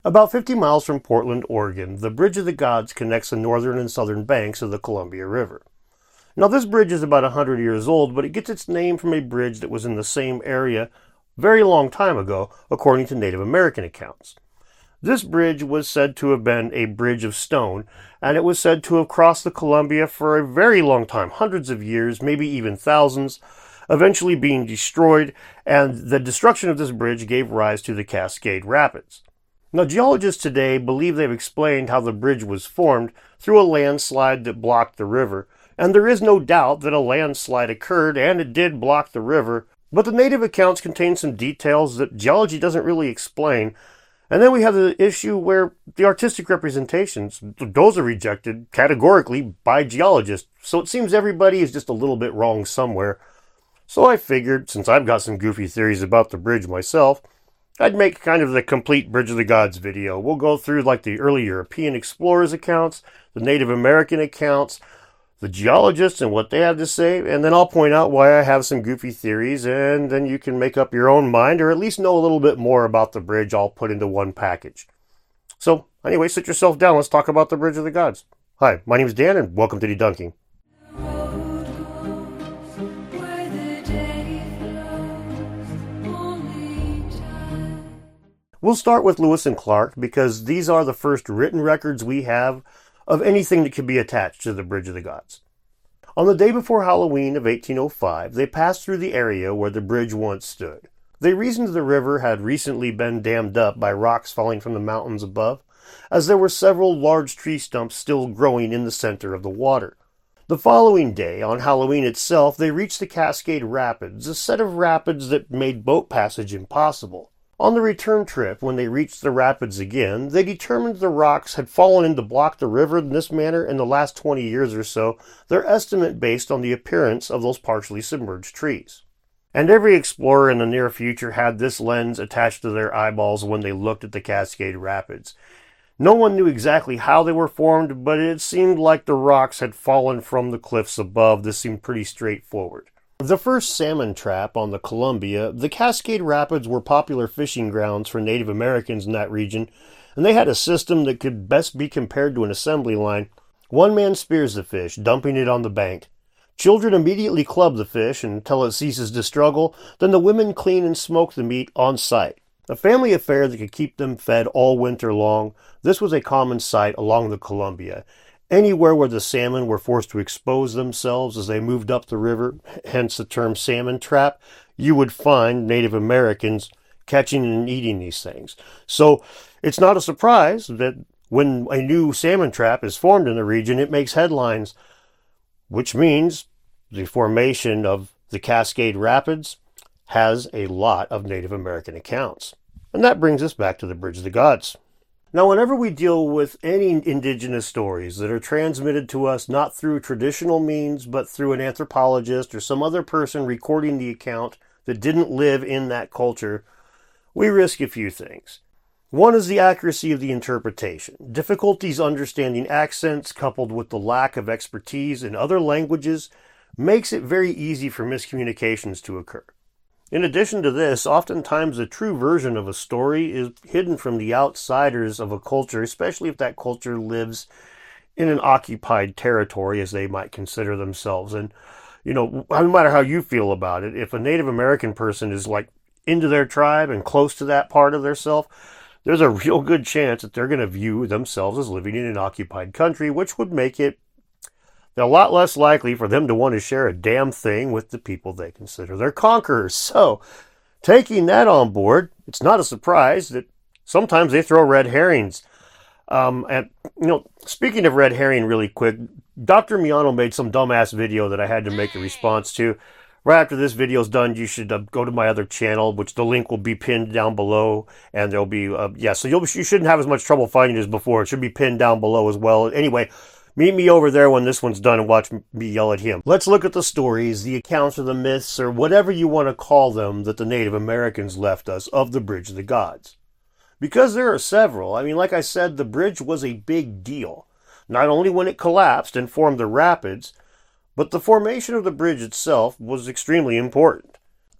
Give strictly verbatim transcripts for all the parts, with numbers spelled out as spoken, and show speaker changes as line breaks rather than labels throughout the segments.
About fifty miles from Portland, Oregon, the Bridge of the Gods connects the northern and southern banks of the Columbia River. Now, this bridge is about one hundred years old, but it gets its name from a bridge that was in the same area a very long time ago, according to Native American accounts. This bridge was said to have been a bridge of stone, and it was said to have crossed the Columbia for a very long time, hundreds of years, maybe even thousands, eventually being destroyed, and the destruction of this bridge gave rise to the Cascade Rapids. Now, geologists today believe they've explained how the bridge was formed through a landslide that blocked the river, and there is no doubt that a landslide occurred and it did block the river, but the native accounts contain some details that geology doesn't really explain. And then we have the issue where the artistic representations, those are rejected categorically by geologists, so it seems everybody is just a little bit wrong somewhere. So I figured, since I've got some goofy theories about the bridge myself, I'd make kind of the complete Bridge of the Gods video. We'll go through like the early European explorers' accounts, the Native American accounts, the geologists and what they have to say, and then I'll point out why I have some goofy theories, and then you can make up your own mind, or at least know a little bit more about the bridge all put into one package. So, anyway, sit yourself down. Let's talk about the Bridge of the Gods. Hi, my name is Dan, and welcome to Debunking. We'll start with Lewis and Clark because these are the first written records we have of anything that could be attached to the Bridge of the Gods. On the day before Halloween of eighteen oh five, they passed through the area where the bridge once stood. They reasoned the river had recently been dammed up by rocks falling from the mountains above, as there were several large tree stumps still growing in the center of the water. The following day, on Halloween itself, they reached the Cascade Rapids, a set of rapids that made boat passage impossible. On the return trip, when they reached the rapids again, they determined the rocks had fallen in to block the river in this manner in the last twenty years or so, their estimate based on the appearance of those partially submerged trees. And every explorer in the near future had this lens attached to their eyeballs when they looked at the Cascade Rapids. No one knew exactly how they were formed, but it seemed like the rocks had fallen from the cliffs above. This seemed pretty straightforward. The first salmon trap on the Columbia, the Cascade Rapids were popular fishing grounds for Native Americans in that region, and they had a system that could best be compared to an assembly line. One man spears the fish, dumping it on the bank. Children immediately club the fish until it ceases to struggle, then the women clean and smoke the meat on site. A family affair that could keep them fed all winter long, this was a common sight along the Columbia. Anywhere where the salmon were forced to expose themselves as they moved up the river, hence the term salmon trap, you would find Native Americans catching and eating these things. So it's not a surprise that when a new salmon trap is formed in the region, it makes headlines, which means the formation of the Cascade Rapids has a lot of Native American accounts. And that brings us back to the Bridge of the Gods. Now, whenever we deal with any indigenous stories that are transmitted to us not through traditional means, but through an anthropologist or some other person recording the account that didn't live in that culture, we risk a few things. One is the accuracy of the interpretation. Difficulties understanding accents coupled with the lack of expertise in other languages makes it very easy for miscommunications to occur. In addition to this, oftentimes the true version of a story is hidden from the outsiders of a culture, especially if that culture lives in an occupied territory, as they might consider themselves. And, you know, no matter how you feel about it, if a Native American person is like into their tribe and close to that part of their self, there's a real good chance that they're going to view themselves as living in an occupied country, which would make it a lot less likely for them to want to share a damn thing with the people they consider their conquerors. So, taking that on board, it's not a surprise that sometimes they throw red herrings. Um, and, you know, speaking of red herring really quick, Doctor Miano made some dumbass video that I had to make a response to. Right after this video's done, you should uh, go to my other channel, which the link will be pinned down below, and there'll be, uh, yeah, so you'll, you shouldn't have as much trouble finding it as before. It should be pinned down below as well. Anyway, meet me over there when this one's done and watch me yell at him. Let's look at the stories, the accounts or the myths, or whatever you want to call them, that the Native Americans left us of the Bridge of the Gods. Because there are several. I mean, like I said, the bridge was a big deal. Not only when it collapsed and formed the rapids, but the formation of the bridge itself was extremely important.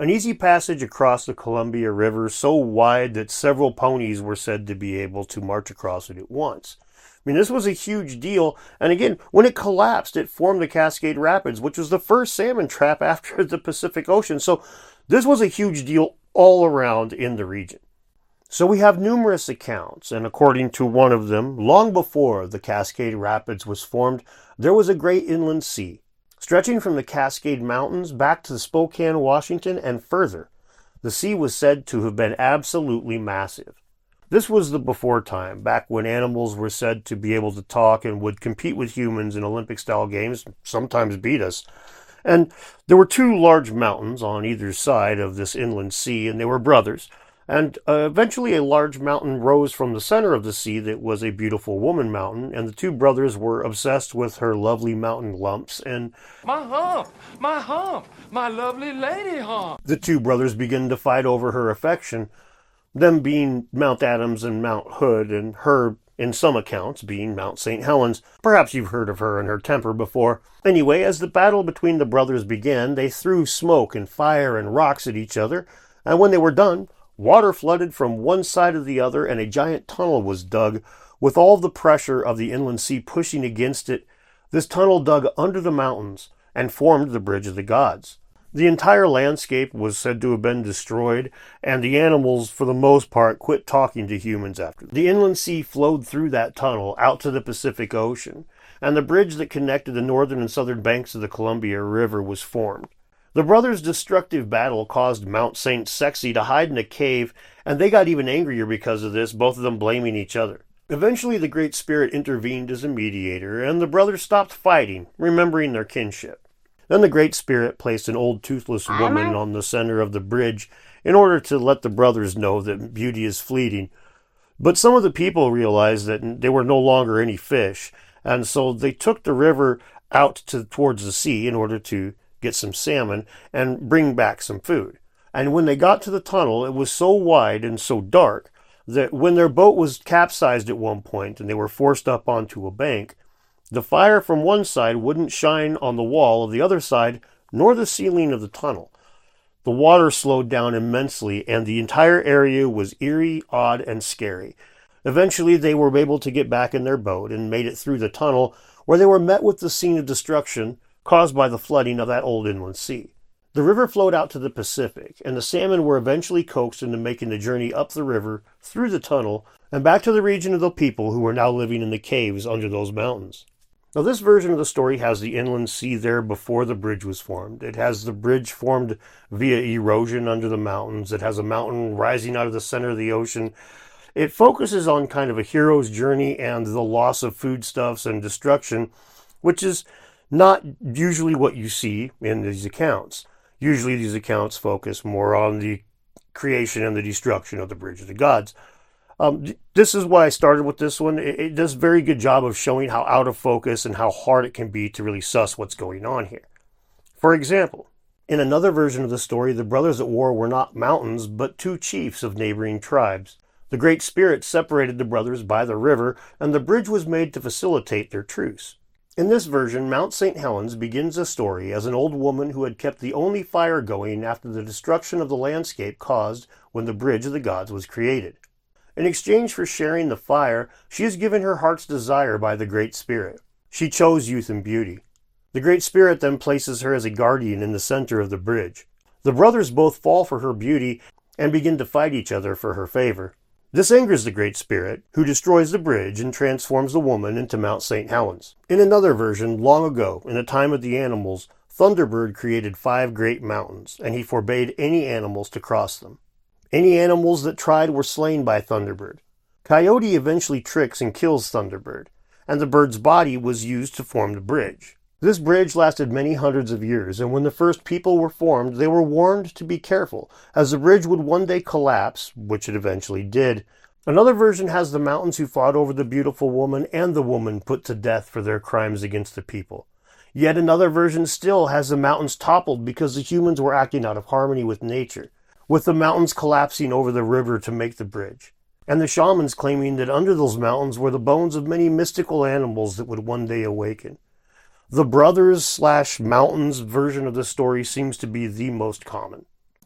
an easy passage across the Columbia River so wide that several ponies were said to be able to march across it at once. I mean, this was a huge deal, and again, when it collapsed, it formed the Cascade Rapids, which was the first salmon trap after the Pacific Ocean. So this was a huge deal all around in the region. So we have numerous accounts, and according to one of them, long before the Cascade Rapids was formed, there was a great inland sea, stretching from the Cascade Mountains back to Spokane, Washington, and further. The sea was said to have been absolutely massive. This was the before time, back when animals were said to be able to talk and would compete with humans in Olympic-style games, sometimes beat us. And there were two large mountains on either side of this inland sea, and they were brothers. And uh, eventually a large mountain rose from the center of the sea that was a beautiful woman mountain, and the two brothers were obsessed with her lovely mountain lumps, and
My hump! My hump! My lovely lady hump!
the two brothers began to fight over her affection, them being Mount Adams and Mount Hood, and her, in some accounts, being Mount Saint Helens. Perhaps you've heard of her and her temper before. Anyway, as the battle between the brothers began, they threw smoke and fire and rocks at each other, and when they were done, water flooded from one side of the other, and a giant tunnel was dug, with all the pressure of the inland sea pushing against it. This tunnel dug under the mountains and formed the Bridge of the Gods. The entire landscape was said to have been destroyed, and the animals, for the most part, quit talking to humans after. The inland sea flowed through that tunnel out to the Pacific Ocean, and the bridge that connected the northern and southern banks of the Columbia River was formed. The brothers' destructive battle caused Mount Saint Sexy to hide in a cave, and they got even angrier because of this, both of them blaming each other. Eventually, the Great Spirit intervened as a mediator, and the brothers stopped fighting, remembering their kinship. Then the Great Spirit placed an old toothless woman on the center of the bridge in order to let the brothers know that beauty is fleeting. But some of the people realized that they were no longer any fish, and so they took the river out to towards the sea in order to get some salmon and bring back some food. And when they got to the tunnel, it was so wide and so dark that when their boat was capsized at one point and they were forced up onto a bank, the fire from one side wouldn't shine on the wall of the other side, nor the ceiling of the tunnel. The water slowed down immensely, and the entire area was eerie, odd, and scary. Eventually, they were able to get back in their boat and made it through the tunnel, where they were met with the scene of destruction caused by the flooding of that old inland sea. The river flowed out to the Pacific, and the salmon were eventually coaxed into making the journey up the river, through the tunnel, and back to the region of the people who were now living in the caves under those mountains. Now, this version of the story has the inland sea there before the bridge was formed. It has the bridge formed via erosion under the mountains. It has a mountain rising out of the center of the ocean. It focuses on kind of a hero's journey and the loss of foodstuffs and destruction, which is not usually what you see in these accounts. Usually these accounts focus more on the creation and the destruction of the Bridge of the Gods. Um, this is why I started with this one. It, it does a very good job of showing how out of focus and how hard it can be to really suss what's going on here. For example, in another version of the story, the brothers at war were not mountains, but two chiefs of neighboring tribes. The Great Spirit separated the brothers by the river, and the bridge was made to facilitate their truce. In this version, Mount Saint Helens begins the story as an old woman who had kept the only fire going after the destruction of the landscape caused when the Bridge of the Gods was created. In exchange for sharing the fire, she is given her heart's desire by the Great Spirit. She chose youth and beauty. The Great Spirit then places her as a guardian in the center of the bridge. The brothers both fall for her beauty and begin to fight each other for her favor. This angers the Great Spirit, who destroys the bridge and transforms the woman into Mount Saint Helens. In another version, long ago, in the time of the animals, Thunderbird created five great mountains, and he forbade any animals to cross them. Any animals that tried were slain by Thunderbird. Coyote eventually tricks and kills Thunderbird, and the bird's body was used to form the bridge. This bridge lasted many hundreds of years, and when the first people were formed, they were warned to be careful, as the bridge would one day collapse, which it eventually did. Another version has the mountains who fought over the beautiful woman and the woman put to death for their crimes against the people. Yet another version still has the mountains toppled because the humans were acting out of harmony with nature, with the mountains collapsing over the river to make the bridge, and the shamans claiming that under those mountains were the bones of many mystical animals that would one day awaken. The brothers slash mountains version of the story seems to be the most common.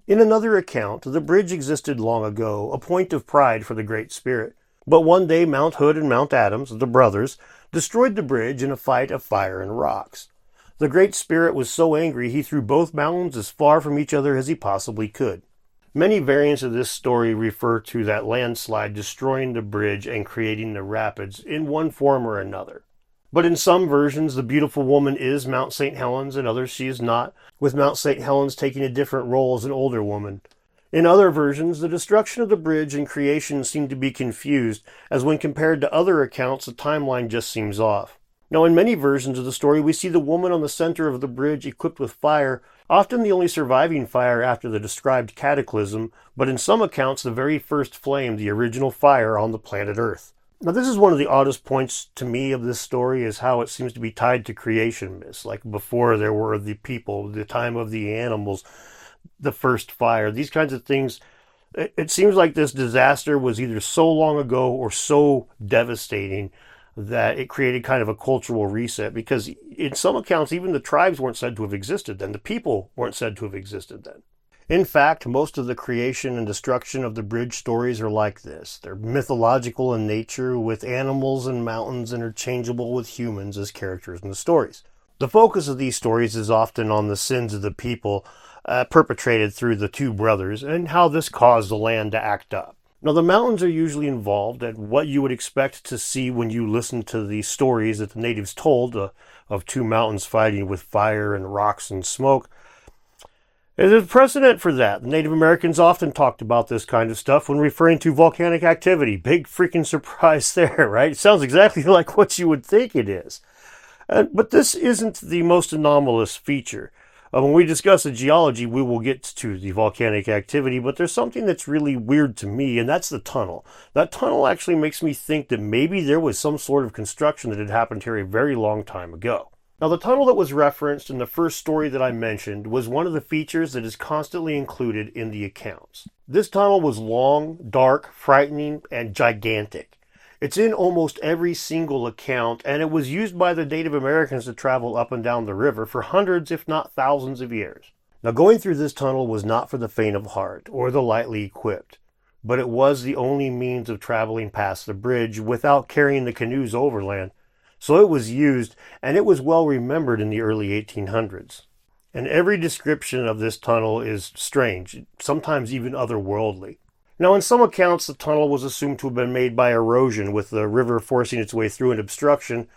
In another account, the bridge existed long ago, a point of pride for the Great Spirit. But one day Mount Hood and Mount Adams, the brothers, destroyed the bridge in a fight of fire and rocks. The Great Spirit was so angry he threw both mountains as far from each other as he possibly could. Many variants of this story refer to that landslide destroying the bridge and creating the rapids in one form or another. But in some versions, the beautiful woman is Mount Saint Helens, and others she is not, with Mount Saint Helens taking a different role as an older woman. In other versions, the destruction of the bridge and creation seem to be confused, as when compared to other accounts, the timeline just seems off. Now, in many versions of the story, we see the woman on the center of the bridge equipped with fire, often the only surviving fire after the described cataclysm, but in some accounts the very first flame, the original fire on the planet Earth. Now, this is one of the oddest points to me of this story, is how it seems to be tied to creation myths, like before there were the people, the time of the animals, the first fire, these kinds of things. It, it seems like this disaster was either so long ago or so devastating that it created kind of a cultural reset, because in some accounts, even the tribes weren't said to have existed then. The people weren't said to have existed then. In fact, most of the creation and destruction of the bridge stories are like this. They're mythological in nature, with animals and mountains interchangeable with humans as characters in the stories. The focus of these stories is often on the sins of the people uh, perpetrated through the two brothers and how this caused the land to act up. Now, the mountains are usually involved, and what you would expect to see when you listen to the stories that the natives told uh, of two mountains fighting with fire and rocks and smoke. There's a precedent for that. The Native Americans often talked about this kind of stuff when referring to volcanic activity. Big freaking surprise there, right? It sounds exactly like what you would think it is. Uh, but this isn't the most anomalous feature. Uh, when we discuss the geology, we will get to the volcanic activity, but there's something that's really weird to me, and that's the tunnel. That tunnel actually makes me think that maybe there was some sort of construction that had happened here a very long time ago. Now, the tunnel that was referenced in the first story that I mentioned was one of the features that is constantly included in the accounts. This tunnel was long, dark, frightening, and gigantic. It's in almost every single account, and it was used by the Native Americans to travel up and down the river for hundreds, if not thousands of years. Now, going through this tunnel was not for the faint of heart or the lightly equipped, but it was the only means of traveling past the bridge without carrying the canoes overland. So it was used, and it was well remembered in the early eighteen hundreds. And every description of this tunnel is strange, sometimes even otherworldly. Now, in some accounts, the tunnel was assumed to have been made by erosion, with the river forcing its way through an obstruction.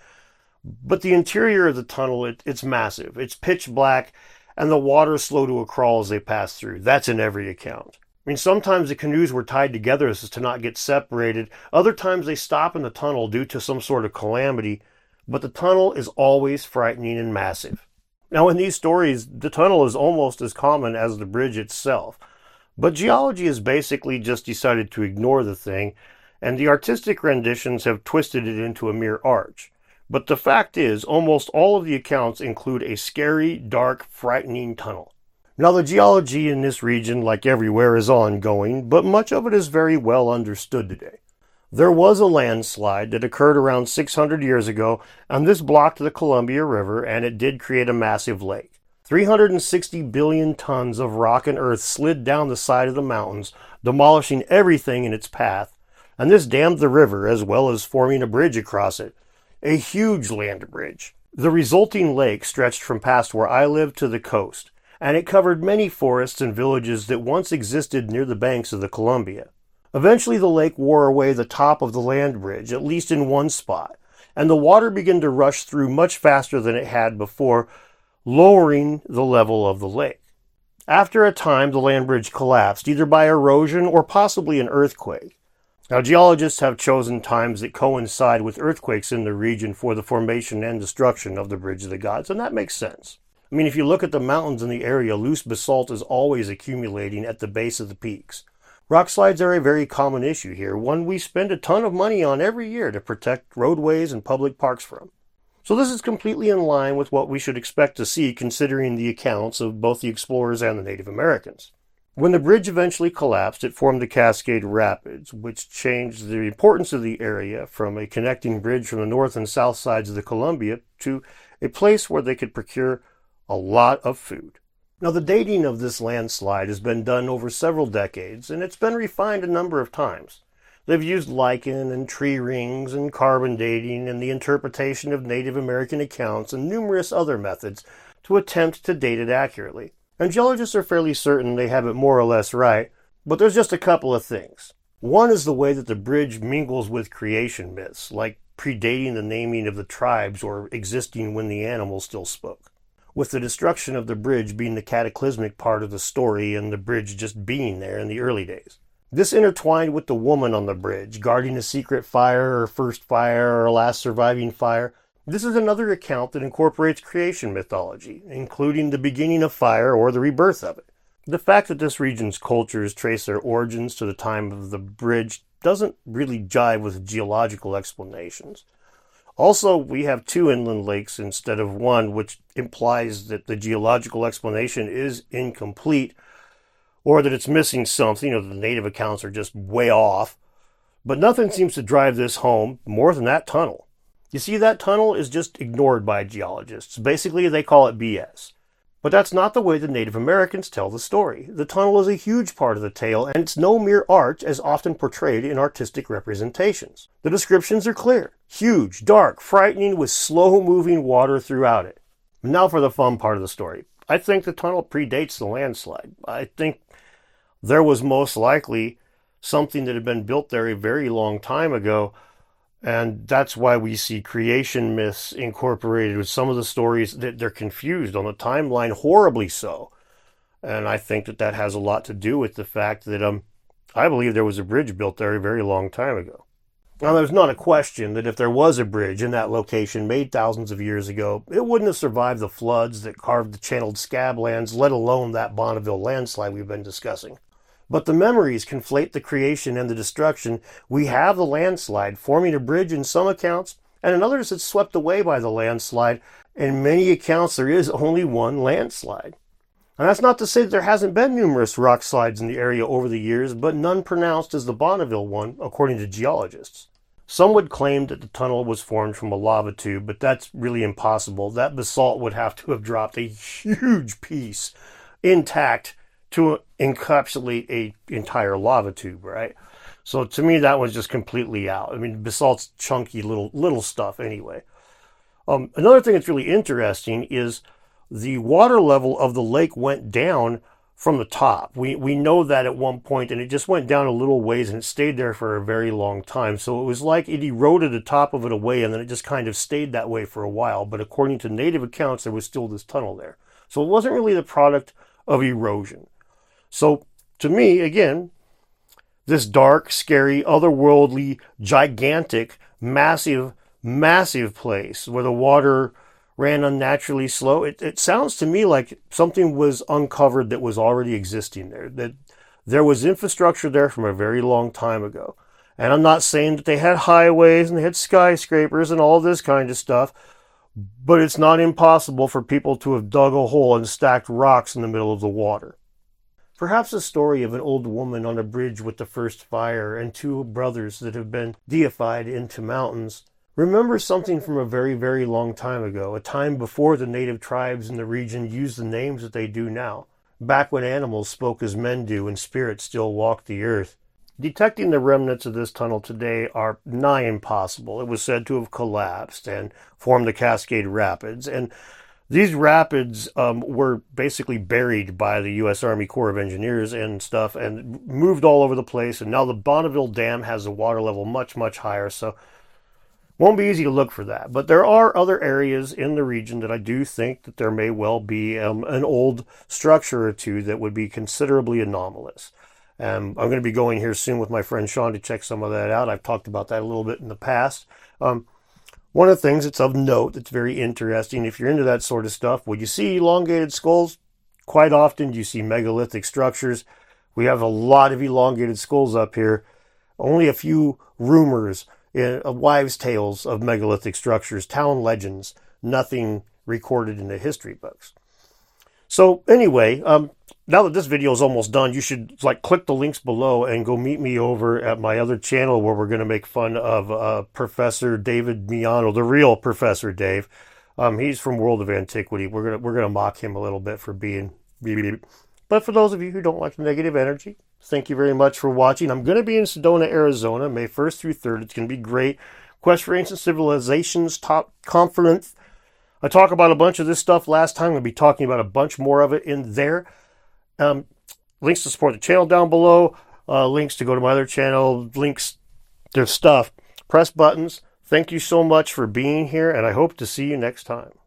But the interior of the tunnel, it, it's massive. It's pitch black, and the water is slow to a crawl as they pass through. That's in every account. I mean, sometimes the canoes were tied together as to not get separated. Other times they stop in the tunnel due to some sort of calamity. But the tunnel is always frightening and massive. Now, in these stories, the tunnel is almost as common as the bridge itself. But geology has basically just decided to ignore the thing, and the artistic renditions have twisted it into a mere arch. But the fact is, almost all of the accounts include a scary, dark, frightening tunnel. Now, the geology in this region, like everywhere, is ongoing, but much of it is very well understood today. There was a landslide that occurred around six hundred years ago, and this blocked the Columbia River, and it did create a massive lake. three hundred sixty billion tons of rock and earth slid down the side of the mountains, demolishing everything in its path, and this dammed the river as well as forming a bridge across it. A huge land bridge. The resulting lake stretched from past where I lived to the coast, and it covered many forests and villages that once existed near the banks of the Columbia. Eventually the lake wore away the top of the land bridge, at least in one spot, and the water began to rush through much faster than it had before, lowering the level of the lake. After a time, the land bridge collapsed, either by erosion or possibly an earthquake. Now, geologists have chosen times that coincide with earthquakes in the region for the formation and destruction of the Bridge of the Gods, and that makes sense. I mean, if you look at the mountains in the area, loose basalt is always accumulating at the base of the peaks. Rock slides are a very common issue here, one we spend a ton of money on every year to protect roadways and public parks from. So this is completely in line with what we should expect to see considering the accounts of both the explorers and the Native Americans. When the bridge eventually collapsed, it formed the Cascade Rapids, which changed the importance of the area from a connecting bridge from the north and south sides of the Columbia to a place where they could procure a lot of food. Now, the dating of this landslide has been done over several decades, and it's been refined a number of times. They've used lichen and tree rings and carbon dating and the interpretation of Native American accounts and numerous other methods to attempt to date it accurately. And geologists are fairly certain they have it more or less right, but there's just a couple of things. One is the way that the bridge mingles with creation myths, like predating the naming of the tribes or existing when the animals still spoke, with the destruction of the bridge being the cataclysmic part of the story and the bridge just being there in the early days. This intertwined with the woman on the bridge, guarding a secret fire or first fire or last surviving fire. This is another account that incorporates creation mythology, including the beginning of fire or the rebirth of it. The fact that this region's cultures trace their origins to the time of the bridge doesn't really jive with geological explanations. Also, we have two inland lakes instead of one, which implies that the geological explanation is incomplete, or that it's missing something, or the native accounts are just way off. But nothing seems to drive this home more than that tunnel. You see, that tunnel is just ignored by geologists. Basically, they call it B S. But that's not the way the Native Americans tell the story. The tunnel is a huge part of the tale, and it's no mere arch as often portrayed in artistic representations. The descriptions are clear. Huge, dark, frightening, with slow-moving water throughout it. Now for the fun part of the story. I think the tunnel predates the landslide. I think there was most likely something that had been built there a very long time ago, and that's why we see creation myths incorporated with some of the stories that they're confused on the timeline, horribly so. And I think that that has a lot to do with the fact that um, I believe there was a bridge built there a very long time ago. Now, there's not a question that if there was a bridge in that location made thousands of years ago, it wouldn't have survived the floods that carved the channeled Scablands, let alone that Bonneville landslide we've been discussing. But the memories conflate the creation and the destruction. We have the landslide forming a bridge in some accounts, and in others it's swept away by the landslide. In many accounts there is only one landslide. And that's not to say that there hasn't been numerous rock slides in the area over the years, but none pronounced as the Bonneville one, according to geologists. Some would claim that the tunnel was formed from a lava tube, but that's really impossible. That basalt would have to have dropped a huge piece intact to encapsulate a entire lava tube, right? So to me, that was just completely out. I mean, basalt's chunky little little stuff anyway. Um, another thing that's really interesting is the water level of the lake went down from the top. We we know that at one point, and it just went down a little ways, and it stayed there for a very long time. So it was like it eroded the top of it away, and then it just kind of stayed that way for a while. But according to native accounts, there was still this tunnel there. So it wasn't really the product of erosion. So, to me, again, this dark, scary, otherworldly, gigantic, massive, massive place where the water ran unnaturally slow, it, it sounds to me like something was uncovered that was already existing there, that there was infrastructure there from a very long time ago. And I'm not saying that they had highways and they had skyscrapers and all this kind of stuff, but it's not impossible for people to have dug a hole and stacked rocks in the middle of the water. Perhaps a story of an old woman on a bridge with the first fire and two brothers that have been deified into mountains remembers something from a very, very long time ago, a time before the native tribes in the region used the names that they do now, back when animals spoke as men do and spirits still walked the earth. Detecting the remnants of this tunnel today are nigh impossible. It was said to have collapsed and formed the Cascade Rapids, and these rapids um, were basically buried by the U S Army Corps of Engineers and stuff and moved all over the place. And now the Bonneville Dam has a water level much, much higher. So it won't be easy to look for that. But there are other areas in the region that I do think that there may well be um, an old structure or two that would be considerably anomalous. Um, I'm going to be going here soon with my friend Sean to check some of that out. I've talked about that a little bit in the past. Um, One of the things that's of note that's very interesting, if you're into that sort of stuff, when you see elongated skulls, quite often you see megalithic structures. We have a lot of elongated skulls up here. Only a few rumors, uh, wives' tales of megalithic structures, town legends, nothing recorded in the history books. So anyway, um, now that this video is almost done, you should like click the links below and go meet me over at my other channel where we're going to make fun of uh, Professor David Miano, the real Professor Dave. Um, he's from World of Antiquity. We're gonna we're gonna mock him a little bit for being But for those of you who don't like the negative energy, thank you very much for watching. I'm going to be in Sedona, Arizona, May first through third. It's going to be great. Quest for Ancient Civilizations Top Conference. I talked about a bunch of this stuff last time. I'm going to be talking about a bunch more of it in there. Um, links to support the channel down below. Uh, links to go to my other channel. Links to stuff. Press buttons. Thank you so much for being here, and I hope to see you next time.